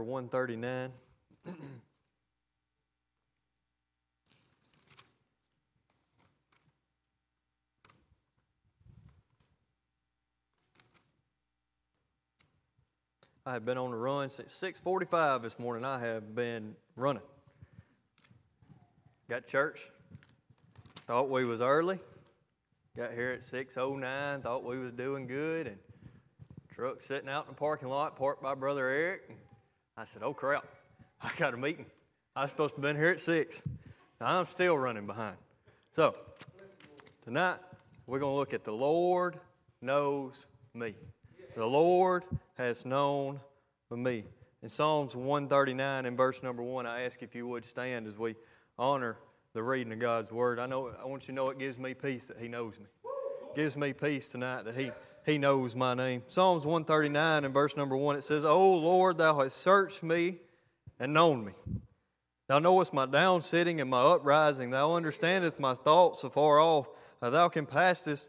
139. I have been on the run since 6:45 this morning. I have been running. Got to church. Thought we was early. Got here at 6:09. Thought we was doing good. And truck sitting out in the parking lot, parked by Brother Eric. And I said, oh crap, I got a meeting. I was supposed to have been here at 6. Now, I'm still running behind. So, tonight, we're going to look at the Lord knows me. The Lord has known me. In Psalms 139 and verse number 1, I ask if you would stand as we honor the reading of God's Word. I want you to know it gives me peace that He knows me. It gives me peace tonight that He knows my name. Psalms 139 and verse number 1, it says, O Lord, Thou hast searched me and known me. Thou knowest my down sitting and my uprising. Thou understandest my thoughts afar off. Thou compass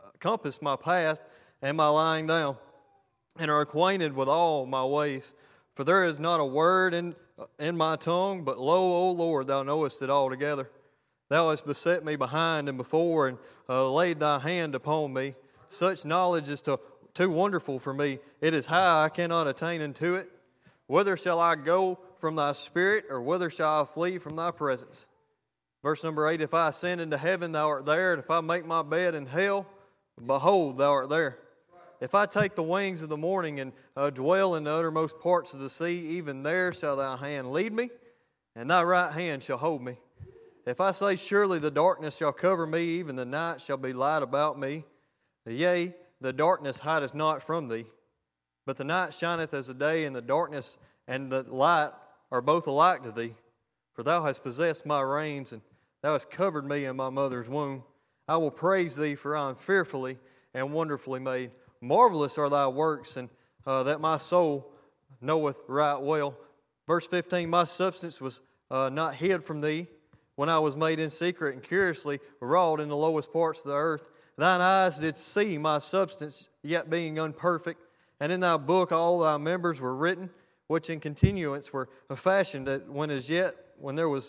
my path and my lying down, and are acquainted with all my ways. For there is not a word in my tongue, but lo, O Lord, Thou knowest it altogether. Thou hast beset me behind and before, and laid Thy hand upon me. Such knowledge is too wonderful for me. It is high, I cannot attain unto it. Whither shall I go from Thy Spirit, or whither shall I flee from Thy presence? Verse number 8, if I ascend into heaven, Thou art there, and if I make my bed in hell, behold, Thou art there. If I take the wings of the morning and dwell in the uttermost parts of the sea, even there shall Thy hand lead me, and Thy right hand shall hold me. If I say, surely the darkness shall cover me, even the night shall be light about me. Yea, the darkness hideth not from Thee. But the night shineth as the day, and the darkness and the light are both alike to Thee. For Thou hast possessed my reins, and Thou hast covered me in my mother's womb. I will praise Thee, for I am fearfully and wonderfully made. Marvelous are Thy works, and that my soul knoweth right well. Verse 15, my substance was not hid from Thee, when I was made in secret and curiously wrought in the lowest parts of the earth. Thine eyes did see my substance, yet being unperfect. And in Thy book all Thy members were written, which in continuance were fashioned when there was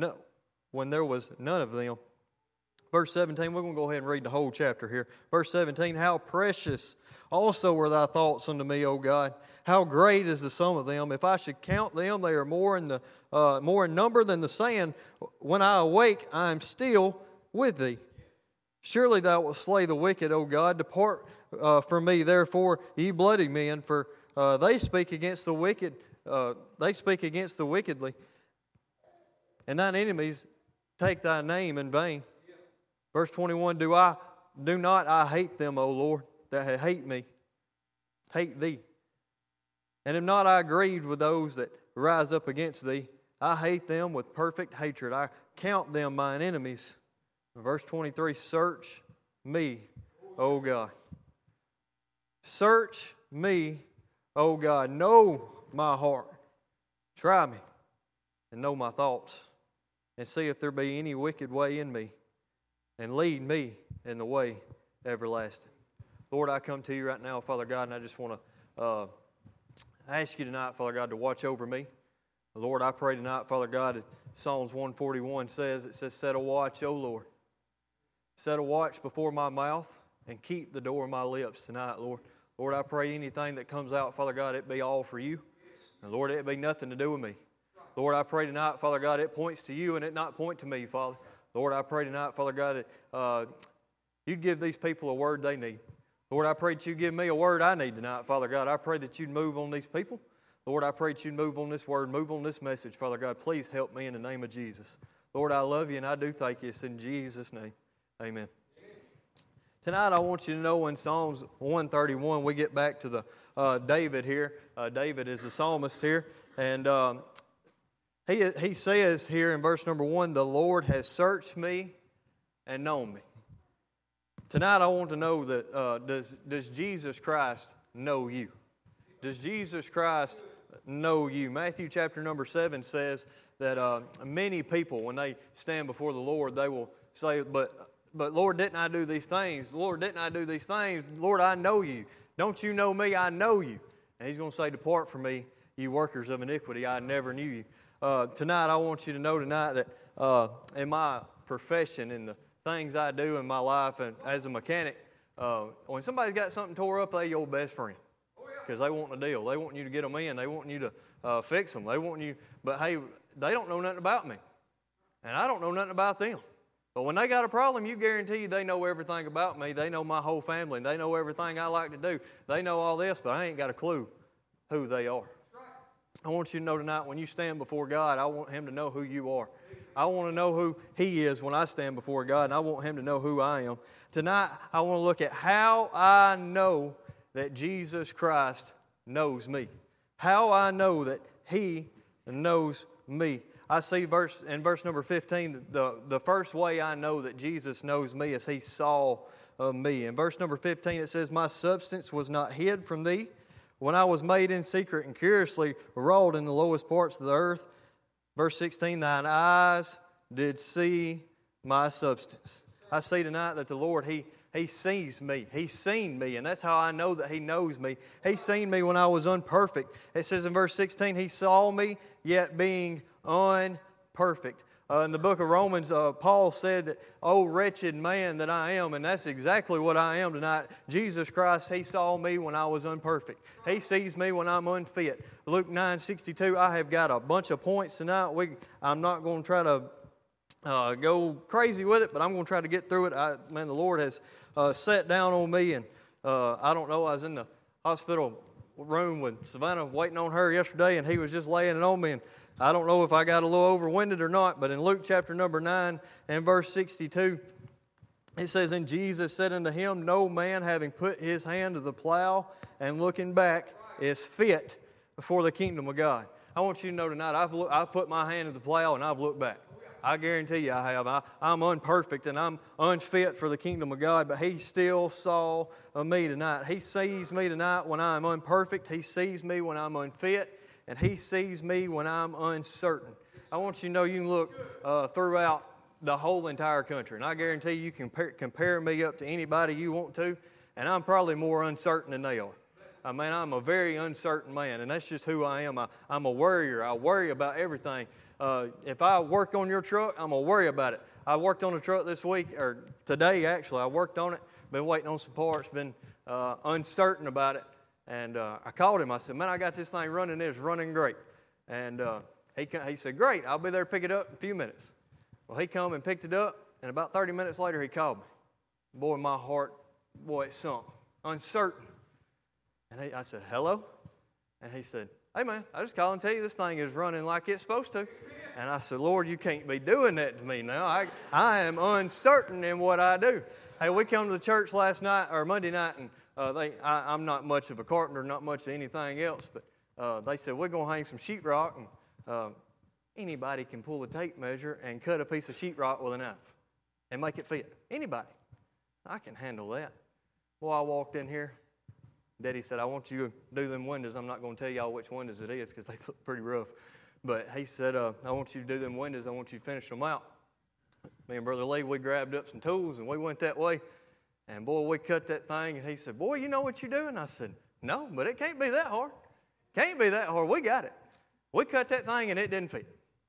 none of them. Verse 17, we're going to go ahead and read the whole chapter here. Verse 17, how precious also were Thy thoughts unto me, O God. How great is the sum of them. If I should count them, they are more in number than the sand. When I awake, I am still with Thee. Surely Thou wilt slay the wicked, O God. Depart from me, therefore, ye bloody men, for they speak against the wicked. They speak against the wickedly, and Thine enemies take Thy name in vain. Verse 21, do not I hate them, O Lord, that hate me, hate Thee. And am not I grieved with those that rise up against Thee? I hate them with perfect hatred. I count them mine enemies. Verse 23, search me, O God. Search me, O God. Know my heart. Try me and know my thoughts, and see if there be any wicked way in me, and lead me in the way everlasting. Lord, I come to You right now, Father God, and I just want to ask You tonight, Father God, to watch over me. Lord, I pray tonight, Father God, Psalms 141 says, set a watch, O Lord. Set a watch before my mouth and keep the door of my lips tonight, Lord. Lord, I pray anything that comes out, Father God, it be all for You. And Lord, it be nothing to do with me. Lord, I pray tonight, Father God, it points to You and it not point to me, Father. Lord, I pray tonight, Father God, that You'd give these people a word they need. Lord, I pray that You give me a word I need tonight, Father God. I pray that You'd move on these people. Lord, I pray that You'd move on this word, move on this message, Father God. Please help me in the name of Jesus. Lord, I love You and I do thank You. It's in Jesus' name. Amen. Tonight I want you to know in Psalms 131, we get back to the David here. David is the psalmist here. And he says here in verse number 1, the Lord has searched me and known me. Tonight I want to know that does Jesus Christ know you? Does Jesus Christ know you? Matthew chapter number 7 says that many people, when they stand before the Lord, they will say, but Lord, didn't I do these things? Lord, didn't I do these things? Lord, I know You. Don't You know me? I know You. And He's going to say, depart from me. you workers of iniquity, I never knew you. Tonight, I want you to know tonight that in my profession, in the things I do in my life and as a mechanic, when somebody's got something tore up, they're your best friend. Because they want a deal. They want you to get them in. They want you to fix them. They want you, but hey, they don't know nothing about me. And I don't know nothing about them. But when they got a problem, you guarantee they know everything about me. They know my whole family. And they know everything I like to do. They know all this, but I ain't got a clue who they are. I want you to know tonight, when you stand before God, I want Him to know who you are. I want to know who He is when I stand before God, and I want Him to know who I am. Tonight, I want to look at how I know that Jesus Christ knows me. How I know that He knows me. I see in verse number 15, the first way I know that Jesus knows me is He saw me. In verse number 15, it says, "My substance was not hid from Thee when I was made in secret and curiously wrought in the lowest parts of the earth." Verse 16, "Thine eyes did see my substance." I see tonight that the Lord, He sees me. He's seen me, and that's how I know that He knows me. He's seen me when I was unperfect. It says in verse 16, He saw me yet being unperfect. In the book of Romans, Paul said that, "Oh, wretched man that I am," and that's exactly what I am tonight. Jesus Christ, He saw me when I was unperfect. He sees me when I'm unfit. Luke 9:62, I have got a bunch of points tonight. I'm not going to try to go crazy with it, but I'm going to try to get through it. The Lord has sat down on me, and I don't know, I was in the hospital room with Savannah waiting on her yesterday, and He was just laying it on me, and I don't know if I got a little overwinded or not, but in Luke chapter number 9 and verse 62, it says, "And Jesus said unto him, No man having put his hand to the plow and looking back is fit for the kingdom of God." I want you to know tonight, I've put my hand to the plow and I've looked back. I guarantee you I have. I'm unperfect and I'm unfit for the kingdom of God, but He still saw me tonight. He sees me tonight when I'm imperfect. He sees me when I'm unfit, and He sees me when I'm uncertain. I want you to know you can look throughout the whole entire country, and I guarantee you can compare me up to anybody you want to, and I'm probably more uncertain than they are. I'm a very uncertain man, and that's just who I am. I'm a worrier. I worry about everything. If I work on your truck, I'm going to worry about it. I worked on the truck this week, or today actually. I worked on it, been waiting on some parts, been uncertain about it. And I called him. I said, "Man, I got this thing running. It's running great." And he said, "Great, I'll be there to pick it up in a few minutes." Well, he come and picked it up, and about 30 minutes later he called me. Boy, my heart, it sunk. Uncertain. And I said, "Hello?" And he said, "Hey, man, I just called and tell you this thing is running like it's supposed to." And I said, "Lord, you can't be doing that to me now. I am uncertain in what I do." Hey, we come to the church last night, or Monday night, and I'm not much of a carpenter, not much of anything else, but they said, "We're going to hang some sheetrock, and anybody can pull a tape measure and cut a piece of sheetrock with a knife and make it fit. Anybody. I can handle that." Well, I walked in here. Daddy said, "I want you to do them windows." I'm not going to tell y'all which windows it is because they look pretty rough. But he said, "I want you to do them windows. I want you to finish them out." Me and Brother Lee, we grabbed up some tools and we went that way. And boy, we cut that thing. And he said, "Boy, you know what you're doing?" I said, "No, but it can't be that hard. Can't be that hard. We got it." We cut that thing and it didn't fit.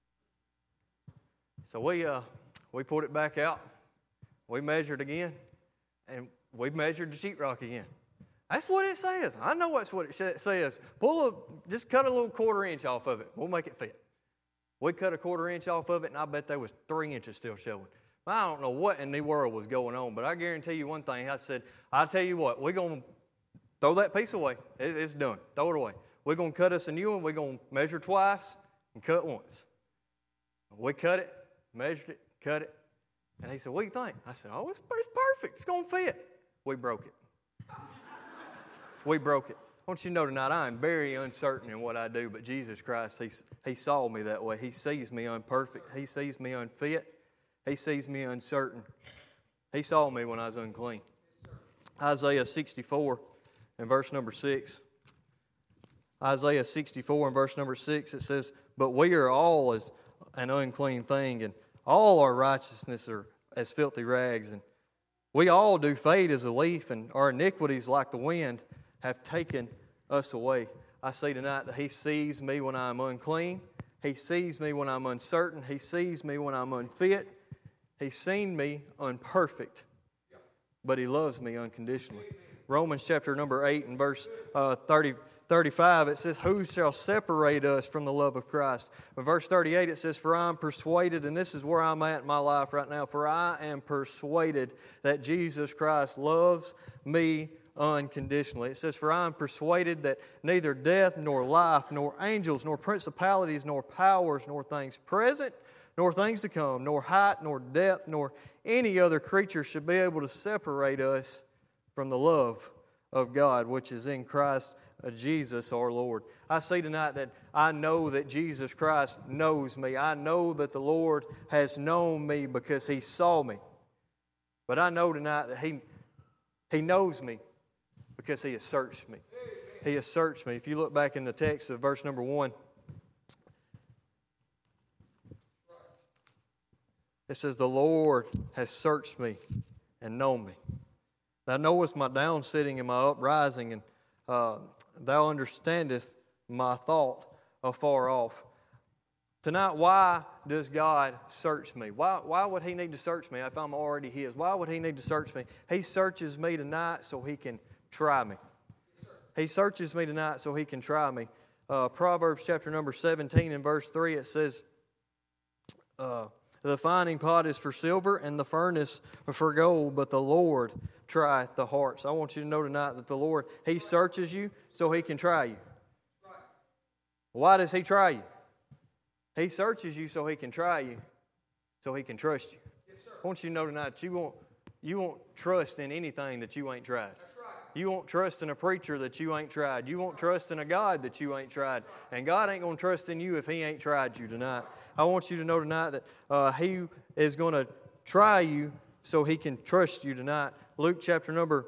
So we put it back out. We measured again. And we measured the sheetrock again. That's what it says. I know that's what it says. Just cut a little 1/4 inch off of it. We'll make it fit. We cut a 1/4 inch off of it, and I bet there was 3 inches still showing. I don't know what in the world was going on, but I guarantee you one thing. I said, "I'll tell you what, we're going to throw that piece away. It's done. Throw it away. We're going to cut us a new one. We're going to measure twice and cut once." We cut it, measured it, cut it. And he said, "What do you think?" I said, "Oh, it's perfect. It's going to fit." We broke it. We broke it. I want you to know tonight, I am very uncertain in what I do, but Jesus Christ, He saw me that way. He sees me unperfect. He sees me unfit. He sees me uncertain. He saw me when I was unclean. Isaiah 64 and verse number 6. Isaiah 64 and verse number 6, it says, "But we are all as an unclean thing, and all our righteousness are as filthy rags, and we all do fade as a leaf, and our iniquities like the wind have taken us away." I see tonight that He sees me when I'm unclean. He sees me when I'm uncertain. He sees me when I'm unfit. He's seen me unperfect, but He loves me unconditionally. Romans chapter number 8 and verse 35, it says, who shall separate us from the love of Christ? In verse 38, it says, for I am persuaded, and this is where I'm at in my life right now, for I am persuaded that Jesus Christ loves me unconditionally. It says, for I am persuaded that neither death, nor life, nor angels, nor principalities, nor powers, nor things present, nor things to come, nor height, nor depth, nor any other creature should be able to separate us from the love of God, which is in Christ Jesus our Lord. I say tonight that I know that Jesus Christ knows me. I know that the Lord has known me because He saw me. But I know tonight that He knows me because He has searched me. He has searched me. If you look back in the text of verse number 1, it says, the Lord has searched me and known me. Thou knowest my down sitting and my uprising, and thou understandest my thought afar off. Tonight, why does God search me? Why would He need to search me if I'm already His? Why would He need to search me? He searches me tonight so He can try me. He searches me tonight so He can try me. Proverbs chapter number 17 and verse 3, it says, the finding pot is for silver and the furnace for gold, but the Lord trieth the hearts. I want you to know tonight that the Lord, He searches you so He can try you. Why does He try you? He searches you so He can try you, so He can trust you. I want you to know tonight that you won't trust in anything that you ain't tried. You won't trust in a preacher that you ain't tried. You won't trust in a God that you ain't tried. And God ain't going to trust in you if He ain't tried you tonight. I want you to know tonight that He is going to try you so He can trust you tonight. Luke chapter number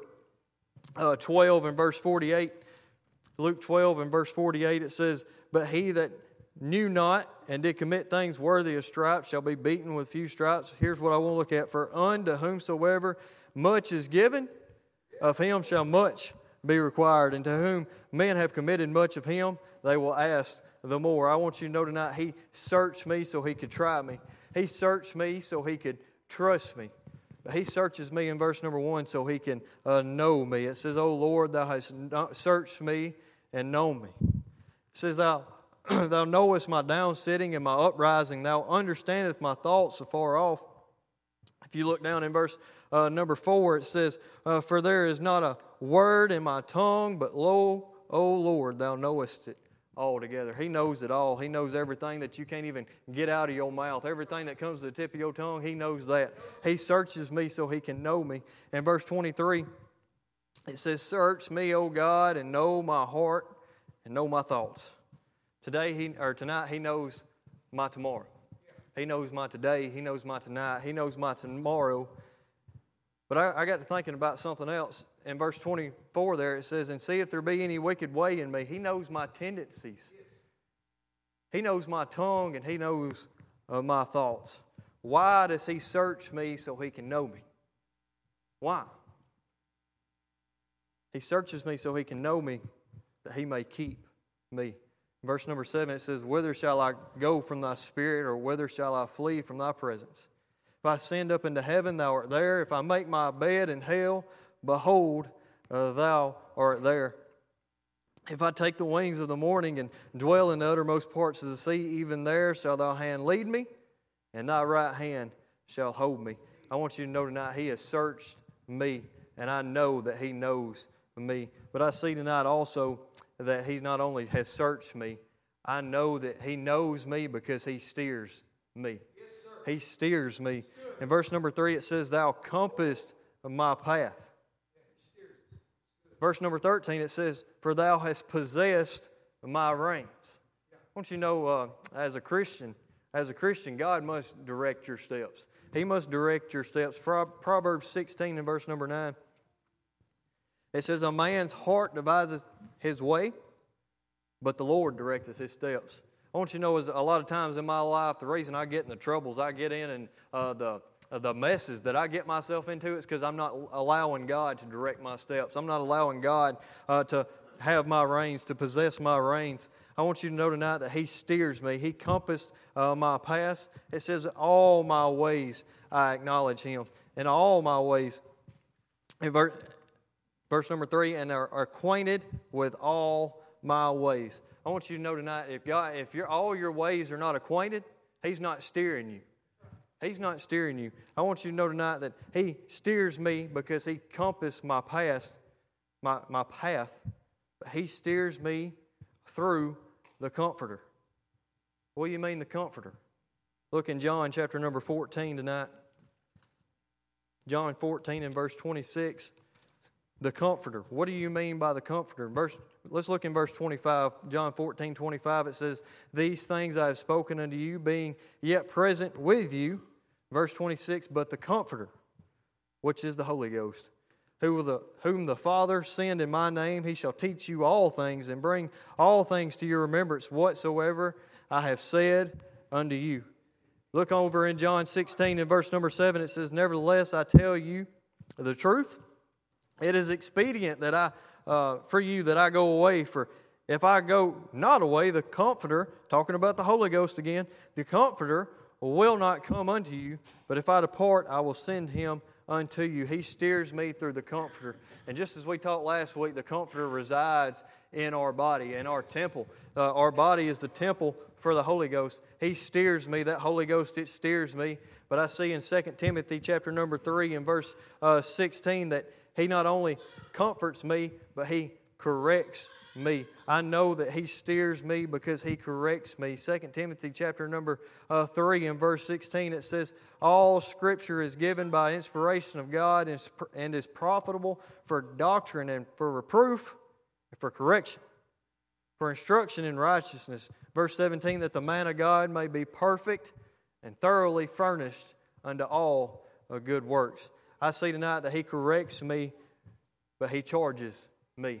12 and verse 48. Luke 12 and verse 48, it says, but he that knew not and did commit things worthy of stripes shall be beaten with few stripes. Here's what I want to look at. For unto whomsoever much is given, of him shall much be required. And to whom men have committed much of him, they will ask the more. I want you to know tonight, He searched me so He could try me. He searched me so He could trust me. He searches me in verse number 1 so He can know me. It says, O Lord, Thou hast searched me and known me. It says, Thou knowest my down sitting and my uprising. Thou understandest my thoughts afar off. If you look down in verse number 4, it says, for there is not a word in my tongue, but lo, O Lord, Thou knowest it altogether. He knows it all. He knows everything that you can't even get out of your mouth. Everything that comes to the tip of your tongue, He knows that. He searches me so He can know me. In verse 23, it says, search me, O God, and know my heart and know my thoughts. Tonight, He knows my tomorrow. He knows my today. He knows my tonight. He knows my tomorrow. But I got to thinking about something else. In verse 24 there, it says, and see if there be any wicked way in me. He knows my tendencies. He knows my tongue and He knows my thoughts. Why does He search me so He can know me? Why? He searches me so He can know me, that He may keep me. Verse number 7, it says, whither shall I go from Thy Spirit, or whither shall I flee from Thy presence? If I ascend up into heaven, Thou art there. If I make my bed in hell, behold, Thou art there. If I take the wings of the morning and dwell in the uttermost parts of the sea, even there shall Thy hand lead me, and Thy right hand shall hold me. I want you to know tonight, He has searched me, and I know that He knows me. But I see tonight also that He not only has searched me, I know that He knows me because He steers me. Yes, sir. He steers me. In verse number 3, it says, Thou compassed my path. Verse number 13, it says, For Thou hast possessed my reins. I want you to know, as a Christian, God must direct your steps. He must direct your steps. Proverbs 16 and verse number 9. It says, A man's heart deviseth his way, but the Lord directeth his steps. I want you to know, is a lot of times in my life, the reason I get in the troubles I get in and the messes that I get myself into is because I'm not allowing God to direct my steps. I'm not allowing God to have my reins, to possess my reins. I want you to know tonight that He steers me. He compassed my paths. It says, all my ways I acknowledge Him. In all my ways. In verse number 3, and are acquainted with all my ways. I want you to know tonight, if all your ways are not acquainted, He's not steering you. He's not steering you. I want you to know tonight that He steers me because He compassed my path. My path. But He steers me through the Comforter. What do you mean the Comforter? Look in John chapter number 14 tonight. John 14 and verse 26. The Comforter. What do you mean by the Comforter? Let's look in verse 25. John 14:25. It says, these things I have spoken unto you, being yet present with you. Verse 26, but the Comforter, which is the Holy Ghost, whom the Father sent in my name, He shall teach you all things, and bring all things to your remembrance, whatsoever I have said unto you. Look over in John 16 and verse number 7. It says, nevertheless, I tell you the truth. It is expedient that for you that I go away. For if I go not away, the Comforter, talking about the Holy Ghost again, the Comforter will not come unto you. But if I depart, I will send Him unto you. He steers me through the Comforter. And just as we talked last week, the Comforter resides in our body, in our temple. Our body is the temple for the Holy Ghost. He steers me. That Holy Ghost, it steers me. But I see in 2 Timothy chapter number 3 and verse 16 that He not only comforts me, but He corrects me. I know that He steers me because He corrects me. 2 Timothy chapter number 3 and verse 16, it says, all Scripture is given by inspiration of God and is profitable for doctrine and for reproof and for correction, for instruction in righteousness. Verse 17, that the man of God may be perfect and thoroughly furnished unto all good works. I see tonight that He corrects me, but He charges me.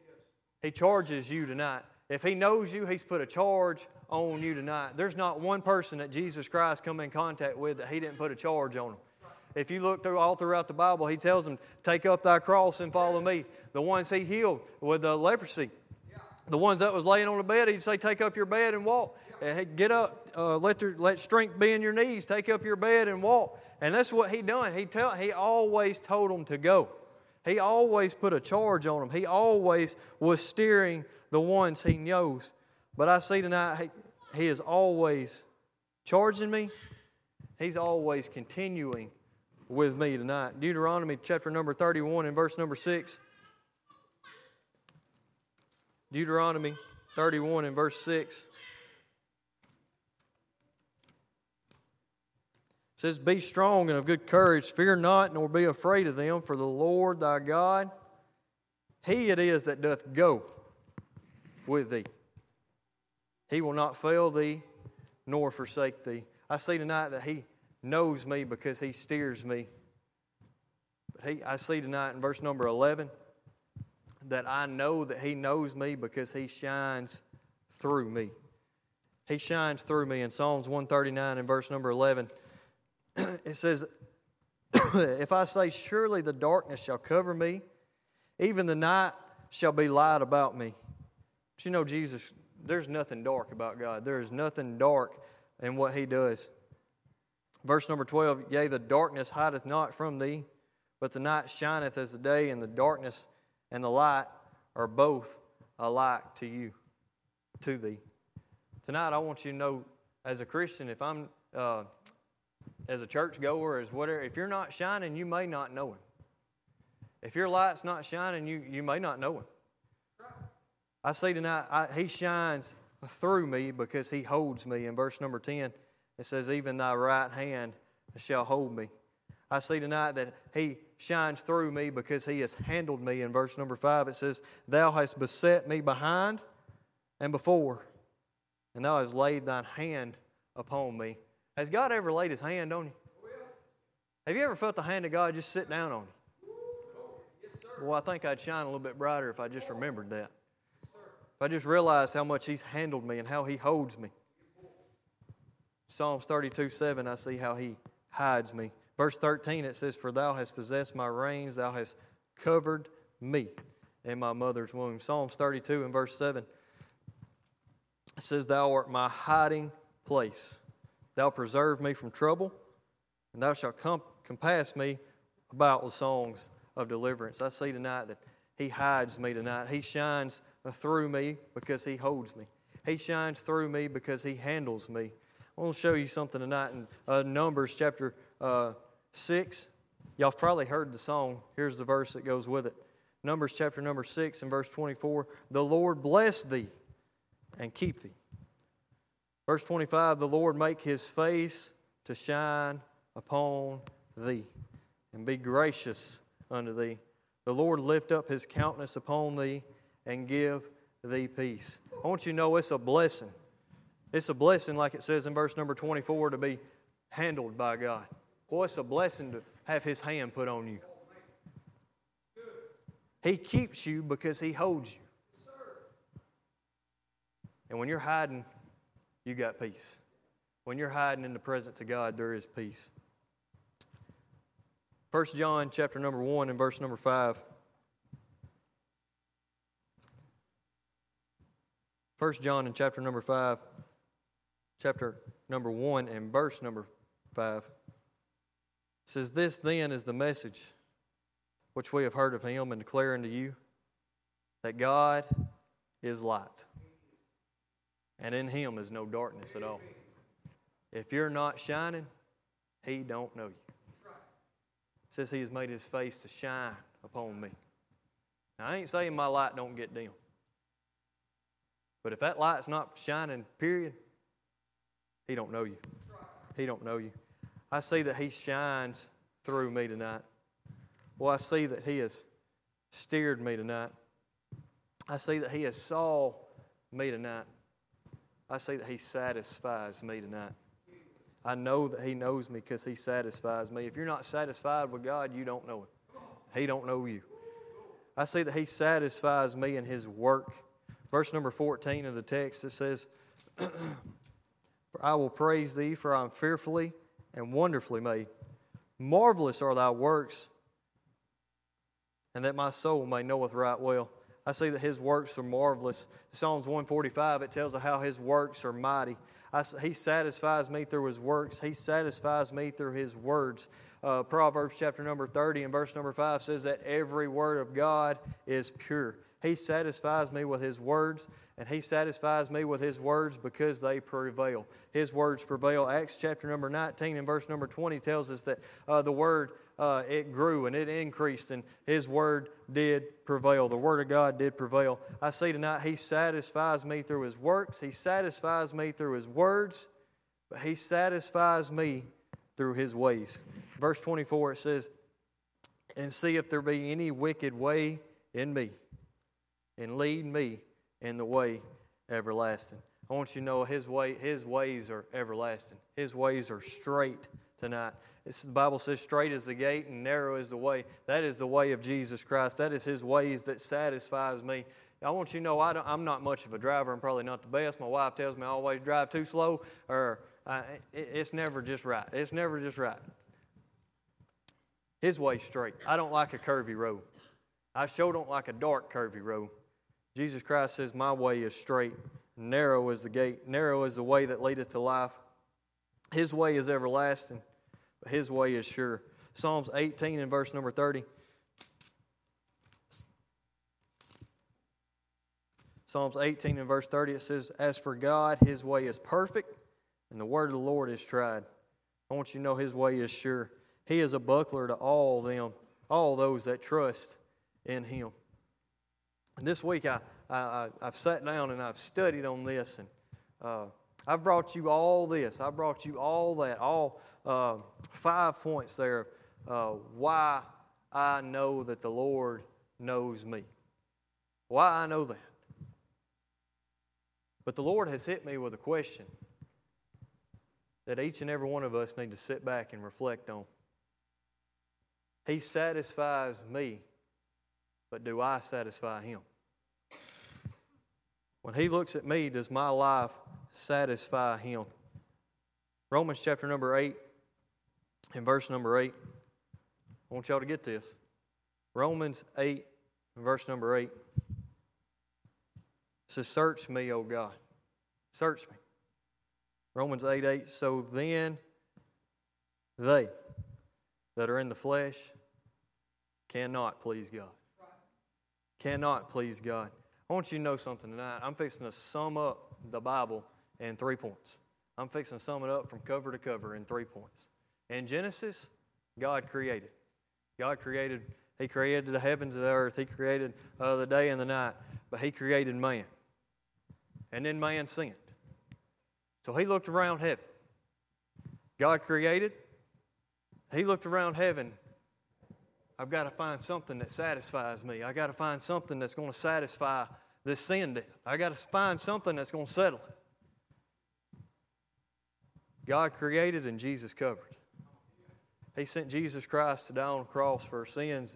He charges you tonight. If He knows you, He's put a charge on you tonight. There's not one person that Jesus Christ come in contact with that He didn't put a charge on them. If you look all throughout the Bible, He tells them, take up thy cross and follow me. The ones He healed with the leprosy, the ones that was laying on the bed, He'd say, take up your bed and walk. Get up, let strength be in your knees, take up your bed and walk. And that's what He done. He always told them to go. He always put a charge on them. He always was steering the ones He knows. But I see tonight He is always charging me. He's always continuing with me tonight. Deuteronomy chapter number 31 and verse number 6. Deuteronomy 31 and verse 6. It says, be strong and of good courage. Fear not, nor be afraid of them, for the Lord thy God, He it is that doth go with thee. He will not fail thee, nor forsake thee. I see tonight that He knows me because He steers me. But I see tonight in verse number 11 that I know that He knows me because He shines through me. He shines through me. In Psalms 139 and verse number 11, it says, if I say, surely the darkness shall cover me, even the night shall be light about me. But you know, Jesus, there's nothing dark about God. There is nothing dark in what He does. Verse number 12, yea, the darkness hideth not from thee, but the night shineth as the day, and the darkness and the light are both alike to you, to thee. Tonight I want you to know, as a Christian, if I'm as a churchgoer, as whatever, if you're not shining, you may not know Him. If your light's not shining, you may not know Him. I see tonight, He shines through me because He holds me. In verse number 10, it says, even thy right hand shall hold me. I see tonight that He shines through me because He has handled me. In verse number 5, it says, thou hast beset me behind and before, and thou hast laid thine hand upon me. Has God ever laid His hand on you? Have you ever felt the hand of God just sit down on you? Well, I think I'd shine a little bit brighter if I just remembered that. If I just realized how much He's handled me and how He holds me. Psalms 32:7, I see how He hides me. Verse 13, it says, for thou hast possessed my reins, thou hast covered me. in my mother's womb. Psalms 32 and verse 7 says, Thou art my hiding place. Thou preserve me from trouble, and thou shalt compass me about with songs of deliverance. I see tonight that He hides me tonight. He shines through me because He holds me. He shines through me because He handles me. I want to show you something tonight in Numbers chapter 6. Y'all probably heard the song. Here's the verse that goes with it. Numbers chapter number 6 and verse 24. The Lord bless thee and keep thee. Verse 25. The Lord make His face to shine upon thee and be gracious unto thee. The Lord lift up His countenance upon thee and give thee peace. I want you to know it's a blessing. It's a blessing, like it says in verse number 24, to be handled by God. Boy, it's a blessing to have His hand put on you. He keeps you because He holds you. And when you're hiding, you got peace. When you're hiding in the presence of God, there is peace. 1 John chapter number 1 and verse number 5. 1 John in chapter number 5, chapter number 1 and verse number 5 says, This then is the message which we have heard of Him and declare unto you, that God is light, and in Him is no darkness at all. If you're not shining, He don't know you. It says He has made His face to shine upon me. Now, I ain't saying my light don't get dim. But if that light's not shining, period, He don't know you. He don't know you. I see that He shines through me tonight. Well, I see that He has steered me tonight. I see that He has saw me tonight. I see that He satisfies me tonight. I know that He knows me because He satisfies me. If you're not satisfied with God, you don't know Him. He don't know you. I see that He satisfies me in His work. Verse number 14 of the text, it says, For I will praise Thee, for I am fearfully and wonderfully made. Marvelous are Thy works, and that my soul may knoweth right well. I see that His works are marvelous. Psalms 145, it tells us how His works are mighty. He satisfies me through His works. He satisfies me through His words. Proverbs chapter number 30 and verse number 5 says that every word of God is pure. He satisfies me with His words, and He satisfies me with His words because they prevail. His words prevail. Acts chapter number 19 and verse number 20 tells us that the Word, it grew and it increased, and His Word did prevail. The Word of God did prevail. I see tonight He satisfies me through His works. He satisfies me through His words, but He satisfies me through His ways. Verse 24, it says, And see if there be any wicked way in me, and lead me in the way everlasting. I want you to know His ways are everlasting. His ways are straight tonight. The Bible says straight is the gate and narrow is the way. That is the way of Jesus Christ. That is His ways that satisfies me. I want you to know I'm not much of a driver. I'm probably not the best. My wife tells me I always drive too slow, or it's never just right. It's never just right. His way's straight. I don't like a curvy road. I sure don't like a dark curvy road. Jesus Christ says, My way is straight, narrow is the gate, narrow is the way that leadeth to life. His way is everlasting, but His way is sure. Psalms 18 and verse number 30. Psalms 18 and verse 30, it says, As for God, His way is perfect, and the word of the Lord is tried. I want you to know His way is sure. He is a buckler to all those that trust in Him. And this week I've sat down and I've studied on this, and I've brought you all this. I brought you all that, all 5 points there of why I know that the Lord knows me. Why I know that. But the Lord has hit me with a question that each and every one of us need to sit back and reflect on. He satisfies me, but do I satisfy Him? When He looks at me, does my life satisfy Him? Romans chapter number 8 and verse number 8. I want y'all to get this. Romans 8 In verse number 8, it says, search me, O God. Search me. Romans 8:8, so then they that are in the flesh cannot please God. Cannot please God. I want you to know something tonight. I'm fixing to sum up the Bible in 3 points. I'm fixing to sum it up from cover to cover in 3 points. In Genesis, God created. God created, He created the heavens and the earth. He created the day and the night. But He created man. And then man sinned. So He looked around heaven. God created. He looked around heaven. I've got to find something that satisfies me. I've got to find something that's going to satisfy this sin debt. I've got to find something that's going to settle it. God created and Jesus covered. He sent Jesus Christ to die on the cross for our sins.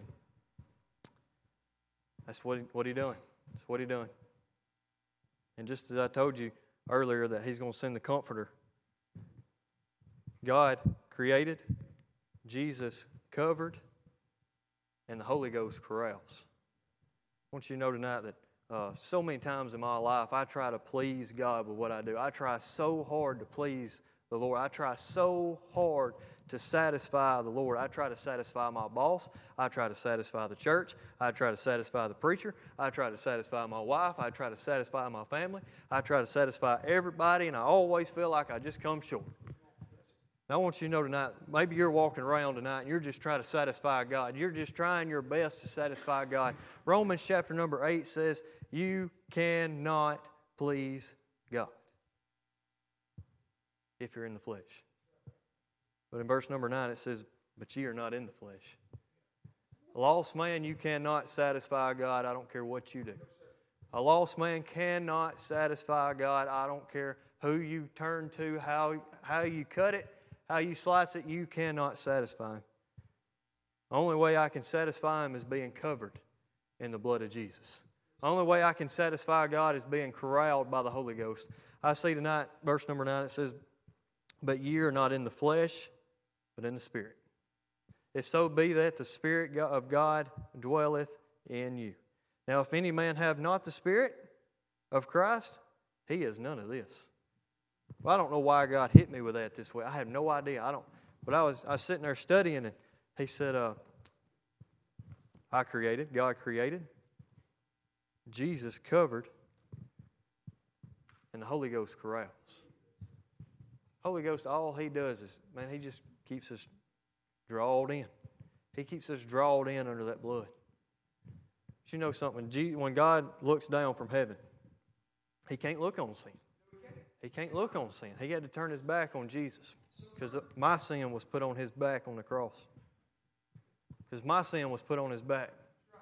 That's what He's doing. That's what He's doing. And just as I told you earlier that He's going to send the Comforter, God created, Jesus covered, and the Holy Ghost corrals. I want you to know tonight that so many times in my life I try to please God with what I do. I try so hard to please the Lord. I try so hard to satisfy the Lord. I try to satisfy my boss. I try to satisfy the church. I try to satisfy the preacher. I try to satisfy my wife. I try to satisfy my family. I try to satisfy everybody, and I always feel like I just come short. I want you to know tonight, maybe you're walking around tonight and you're just trying to satisfy God. You're just trying your best to satisfy God. Romans chapter number 8 says, you cannot please God if you're in the flesh. But in verse number 9 it says, but ye are not in the flesh. A lost man, you cannot satisfy God. I don't care what you do. A lost man cannot satisfy God. I don't care who you turn to, how you cut it, how you slice it, you cannot satisfy Him. The only way I can satisfy Him is being covered in the blood of Jesus. The only way I can satisfy God is being corralled by the Holy Ghost. I see tonight, verse number 9, it says, but ye are not in the flesh, but in the Spirit. If so be that the Spirit of God dwelleth in you. Now, if any man have not the Spirit of Christ, he is none of this. Well, I don't know why God hit me with that this way. I have no idea. But I was sitting there studying, and He said, I created, God created, Jesus covered, and the Holy Ghost corrals. Holy Ghost, all He does is, man, He just keeps us drawed in. He keeps us drawed in under that blood. But you know something? When God looks down from heaven, He can't look on sin. He can't look on sin. He had to turn His back on Jesus because my sin was put on His back on the cross. Because my sin was put on His back.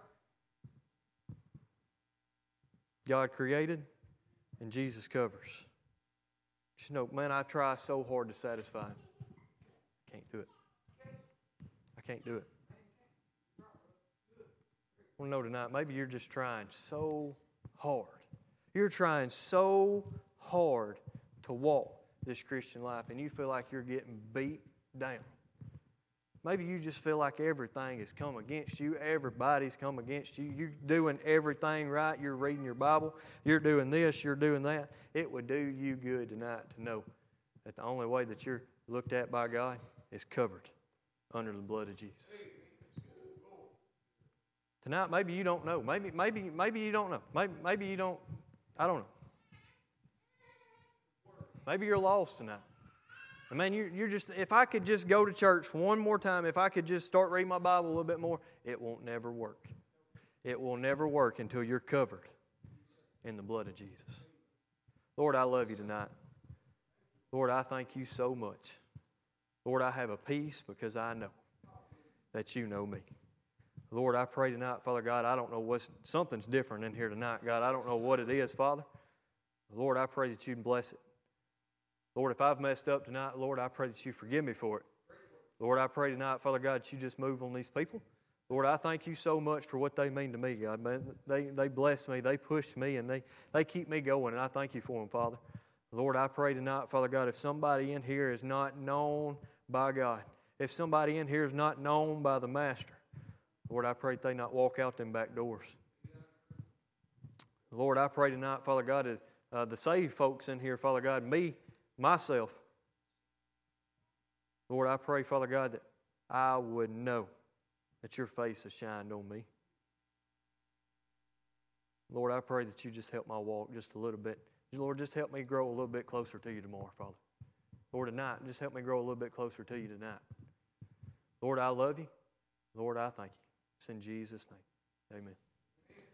God created and Jesus covers. You know, man, I try so hard to satisfy Him. I can't do it. I can't do it. I want to know tonight, maybe you're just trying so hard. You're trying so hard to walk this Christian life and you feel like you're getting beat down. Maybe you just feel like everything has come against you. Everybody's come against you. You're doing everything right. You're reading your Bible. You're doing this. You're doing that. It would do you good tonight to know that the only way that you're looked at by God is covered under the blood of Jesus. Tonight, maybe you don't know. Maybe you don't know. Maybe you don't. I don't know. Maybe you're lost tonight. And man, you're just, if I could just go to church one more time, if I could just start reading my Bible a little bit more, it won't never work. It will never work until you're covered in the blood of Jesus. Lord, I love You tonight. Lord, I thank You so much. Lord, I have a peace because I know that You know me. Lord, I pray tonight, Father God, I don't know something's different in here tonight, God. I don't know what it is, Father. Lord, I pray that You bless it. Lord, if I've messed up tonight, Lord, I pray that You forgive me for it. Lord, I pray tonight, Father God, that You just move on these people. Lord, I thank You so much for what they mean to me, God. Man, they bless me, they push me, and they keep me going, and I thank You for them, Father. Lord, I pray tonight, Father God, if somebody in here is not known by God, if somebody in here is not known by the Master, Lord, I pray that they not walk out them back doors. Lord, I pray tonight, Father God, as the saved folks in here, Father God, me, myself, Lord, I pray, Father God, that I would know that your face has shined on me. Lord, I pray that you just help my walk just a little bit. Lord, just help me grow a little bit closer to you tomorrow, Father. Lord, tonight, just help me grow a little bit closer to you tonight. Lord, I love you. Lord, I thank you. It's in Jesus' name. Amen.